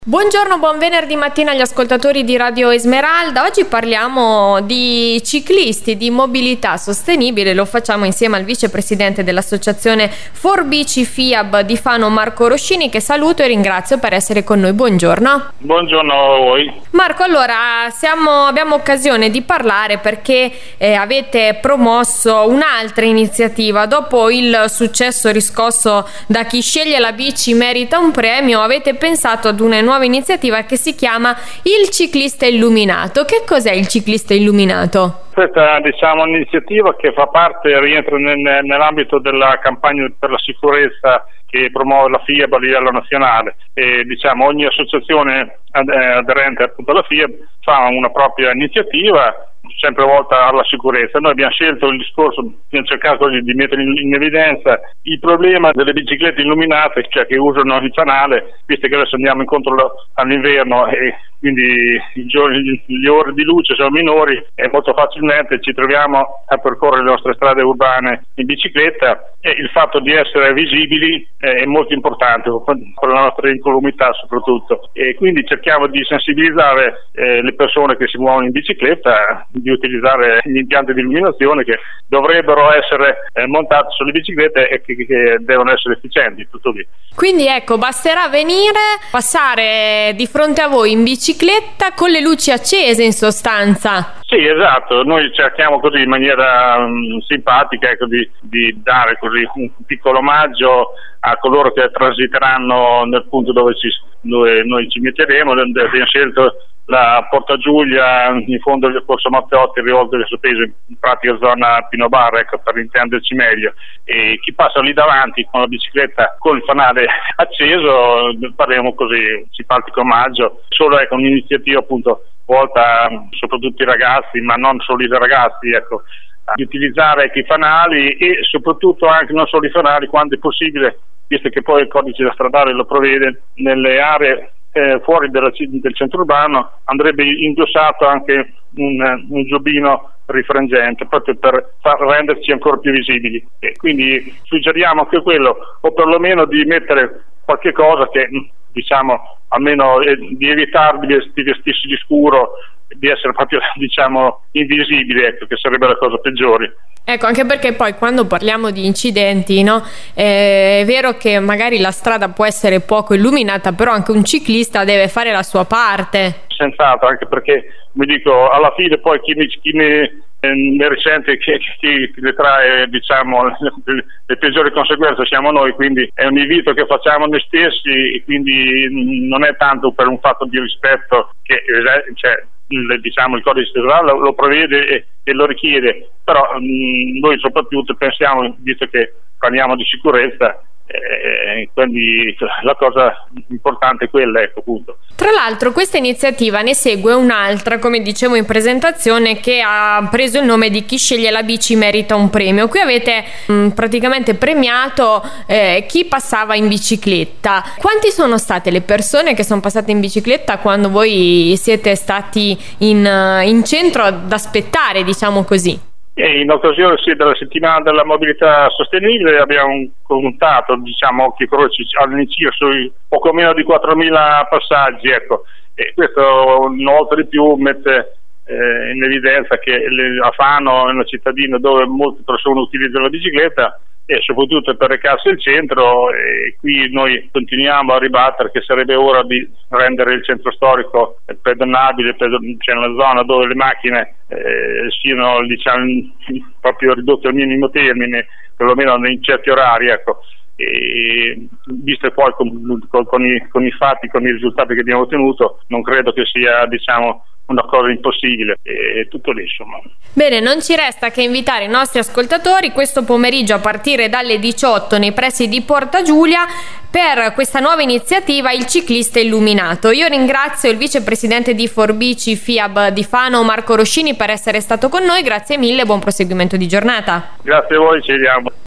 Buongiorno, buon venerdì mattina agli ascoltatori di Radio Esmeralda. Oggi parliamo di ciclisti, di mobilità sostenibile. Lo facciamo insieme al vicepresidente dell'associazione Forbici FIAB di Fano, Marco Roscini, che saluto e ringrazio per essere con noi. Buongiorno. Buongiorno a voi. Marco, allora abbiamo occasione di parlare perché avete promosso un'altra iniziativa. Dopo il successo riscosso da Chi sceglie la bici merita un premio, avete pensato ad una nuova iniziativa che si chiama Il Ciclista Illuminato. Che cos'è il Ciclista Illuminato? Questa è un'iniziativa che rientra nell'ambito della campagna per la sicurezza che promuove la FIAB a livello nazionale e ogni associazione aderente appunto alla FIAB fa una propria iniziativa sempre volta alla sicurezza. Noi abbiamo scelto il discorso, abbiamo cercato di mettere in evidenza il problema delle biciclette illuminate, cioè che usano il fanale, visto che adesso andiamo incontro all'inverno e quindi le ore di luce sono minori e molto facilmente ci troviamo a percorrere le nostre strade urbane in bicicletta, e il fatto di essere visibili è molto importante per la nostra incolumità soprattutto, e quindi cerchiamo di sensibilizzare le persone che si muovono in bicicletta di utilizzare gli impianti di illuminazione che dovrebbero essere montati sulle biciclette e che devono essere efficienti, tutto lì. Quindi ecco, basterà passare di fronte a voi in bicicletta con le luci accese in sostanza. Sì, esatto, noi cerchiamo così in maniera simpatica di dare così un piccolo omaggio a coloro che transiteranno nel punto dove noi ci metteremo. Abbiamo scelto la Porta Giulia in fondo al Corso Matteotti, rivolto verso Pesaro, in pratica zona Pino Bar, per intenderci meglio, e chi passa lì davanti con la bicicletta con il fanale acceso faremo così simpatico omaggio. Solo un'iniziativa appunto volta soprattutto i ragazzi, ma non solo i ragazzi, di utilizzare i fanali e soprattutto anche non solo i fanali, quando è possibile, visto che poi il codice stradale lo prevede, nelle aree fuori del centro urbano andrebbe indossato anche un giubbino rifrangente proprio per renderci ancora più visibili, e quindi suggeriamo anche quello, o perlomeno di mettere qualche cosa che almeno di evitare di vestirsi di scuro, di essere proprio invisibili, che sarebbe la cosa peggiore. Ecco, anche perché poi quando parliamo di incidenti, no? È vero che magari la strada può essere poco illuminata, però anche un ciclista deve fare la sua parte. Senz'altro, anche perché alla fine poi chi ne risente chi ne trae le peggiori conseguenze siamo noi, quindi è un invito che facciamo noi stessi, e quindi non è tanto per un fatto di rispetto che il codice stradale lo prevede e lo richiede, però noi soprattutto pensiamo, visto che parliamo di sicurezza, quindi la cosa importante è quella, appunto. Tra l'altro questa iniziativa ne segue un'altra, come dicevo in presentazione, che ha preso il nome di Chi sceglie la bici merita un premio. Qui avete praticamente premiato chi passava in bicicletta. Quanti sono state le persone che sono passate in bicicletta quando voi siete stati in centro ad aspettare, diciamo così? In occasione della settimana della mobilità sostenibile abbiamo contato occhi croci all'incirca sui poco meno di 4.000 passaggi, e questo oltre di più mette in evidenza che a Fano è una cittadina dove molte persone utilizzano la bicicletta, e soprattutto per recarsi al centro, e qui noi continuiamo a ribattere che sarebbe ora di rendere il centro storico pedonabile, nella zona dove le macchine siano proprio ridotte al minimo termine, perlomeno in certi orari, e visto poi con i fatti, con i risultati che abbiamo ottenuto, non credo che sia una cosa impossibile, e tutto lì, insomma. Bene, non ci resta che invitare i nostri ascoltatori questo pomeriggio a partire dalle 18 nei pressi di Porta Giulia per questa nuova iniziativa Il Ciclista Illuminato. Io ringrazio il vicepresidente di Forbici FIAB di Fano, Marco Roscini, per essere stato con noi. Grazie mille, buon proseguimento di giornata. Grazie a voi, ci vediamo.